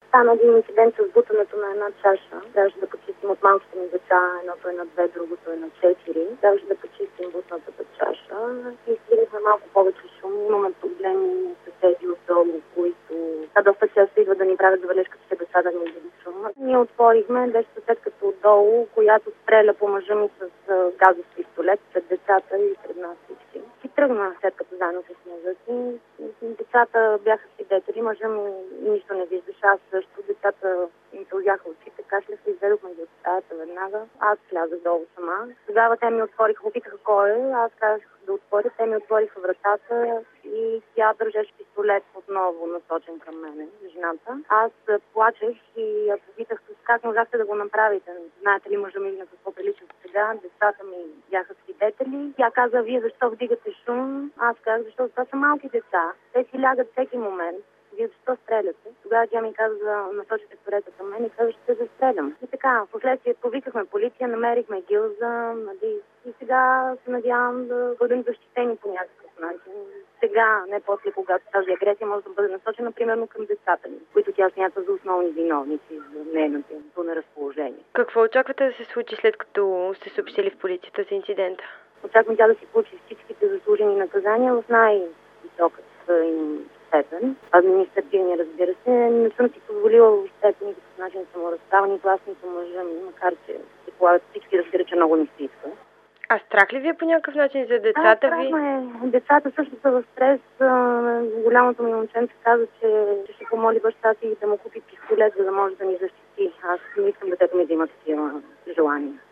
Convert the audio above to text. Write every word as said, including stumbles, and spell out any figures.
Стана един инцидент с бутането на една чаша. Трябваше да почистим от малките ми деца. Едното е на две, другото е на четири. Трябваше да почистим бутната чаша. И стигнахме малко повече шум. Имаме проблеми съседи отдолу, които та доста често идват да ни правят забележка, че децата ни идват шум. Ние отворихме, беше съседката отдолу, която стреля по мъжа ми с газов пистолет пред децата и пред нас всички. И тръгна след като заедно с мъжа си. Децата бяха свидетели, мъжа ми нищо не виждаше, аз също. Децата им сълзяха очите, кашляха, изведохме ги от стаята веднага. Аз слязах долу сама. Тогава те ми отвориха, попитаха кой е, аз казах да отворя, те ми отвориха вратата и тя държеше пистолет отново насочен към мене, жената. Аз плачех и я попитах как можахте да го направите. Знаете ли мъжа ми на какво прилича сега? Децата ми бяха свидетели. Тя каза, вие защо вдигате шум? Аз казах, защото това са малки деца. Те си лягат всеки момент. Вие защо стреляте? Тогава тя ми каза да насочите пистолета към мен и каза, ще се застрелям. И така, в последствие повикахме полиция, намерихме гилза, нали, и сега се надявам да бъдем защитени по някакъв начин. Сега, не после, когато тази агресия може да бъде насочена, примерно към децата ни, които тя смята за основни виновници за нейното неразположение. Какво очаквате да се случи след като сте съобщили в полицията за инцидента? Очаквам тя да си получи всичките заслужени наказания в най-високата им степен. Административни, разбира се. Не съм си позволила въобще по никакъв начин саморазправа, нито аз, нито мъжа ми, макар че се полагат всички, разбира, че много не се иска. А страх ли ви е по някакъв начин за децата а, ви? Е. Децата също са в стрес. Голямото ми момченце каза, че ще помоли баща си да му купи пистолет, за да може да ни защити. Аз не искам детето ми да има такива желания.